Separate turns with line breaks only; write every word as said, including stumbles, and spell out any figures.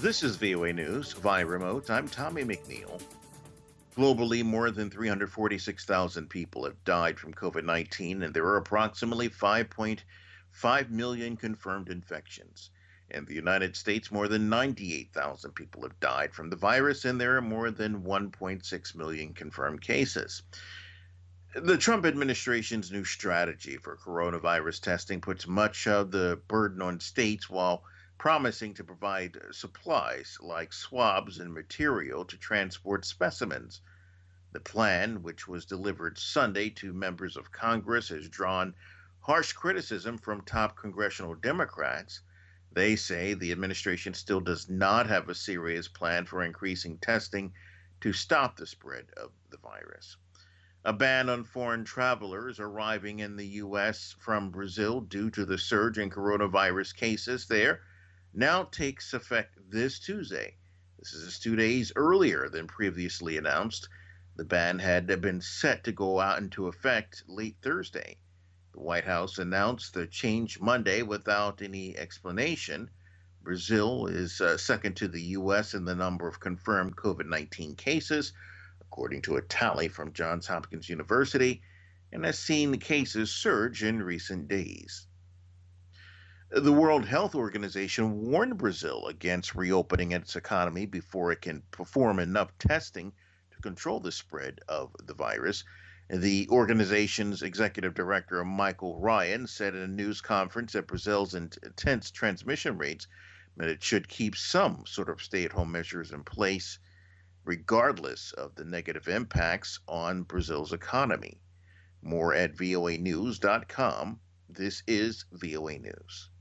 This is V O A News via remote. I'm Tommy McNeil. Globally, more than three hundred forty-six thousand people have died from COVID nineteen, and there are approximately five point five million confirmed infections. In the United States, more than ninety-eight thousand people have died from the virus, and there are more than one point six million confirmed cases. The Trump administration's new strategy for coronavirus testing puts much of the burden on states while promising to provide supplies like swabs and material to transport specimens. The plan, which was delivered Sunday to members of Congress, has drawn harsh criticism from top congressional Democrats. They say the administration still does not have a serious plan for increasing testing to stop the spread of the virus. A ban on foreign travelers arriving in the U S from Brazil due to the surge in coronavirus cases there now takes effect this Tuesday. This is two days earlier than previously announced. The ban had been set to go out into effect late Thursday. The White House announced the change Monday without any explanation. Brazil is uh, second to the U S in the number of confirmed COVID nineteen cases, according to a tally from Johns Hopkins University, and has seen the cases surge in recent days. The World Health Organization warned Brazil against reopening its economy before it can perform enough testing to control the spread of the virus. The organization's executive director, Michael Ryan, said in a news conference that Brazil's intense transmission rates meant it should keep some sort of stay at home measures in place, regardless of the negative impacts on Brazil's economy. More at voa news dot com. This is V O A News.